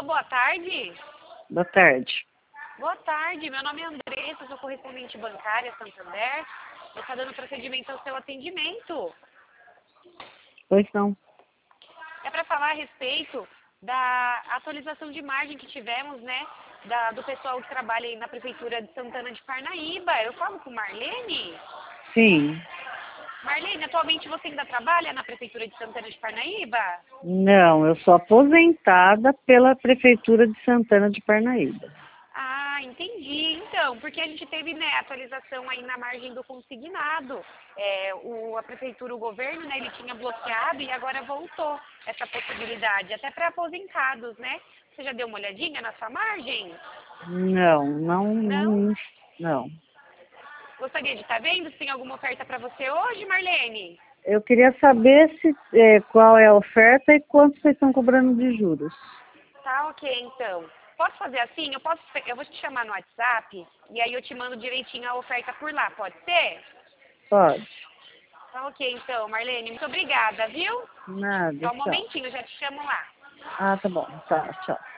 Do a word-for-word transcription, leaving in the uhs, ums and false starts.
boa tarde. Boa tarde. Boa tarde, meu nome é Andressa, sou correspondente bancária Santander. Eu estou dando procedimento ao seu atendimento. Pois não. É para falar a respeito da atualização de margem que tivemos, né, da, do pessoal que trabalha aí na Prefeitura de Santana de Parnaíba. Eu falo com Marlene? Sim. Marlene, atualmente você ainda trabalha na Prefeitura de Santana de Parnaíba? Não, eu sou aposentada pela Prefeitura de Santana de Parnaíba. Ah, entendi. Então, porque a gente teve, né, atualização aí na margem do consignado. É, o, a prefeitura, o governo, né, ele tinha bloqueado e agora voltou essa possibilidade, até para aposentados, né? Você já deu uma olhadinha na sua margem? Não, não, Não? não, não. Gostaria de estar vendo se tem alguma oferta para você hoje, Marlene? Eu queria saber se, é, qual é a oferta e quanto vocês estão cobrando de juros. Tá, ok, então. Posso fazer assim? Eu posso, eu vou te chamar no WhatsApp e aí eu te mando direitinho a oferta por lá, pode ser? Pode. Tá, ok, então, Marlene, muito obrigada, viu? Nada, Só um tchau. momentinho, eu já te chamo lá. Ah, tá bom. Tá, tchau.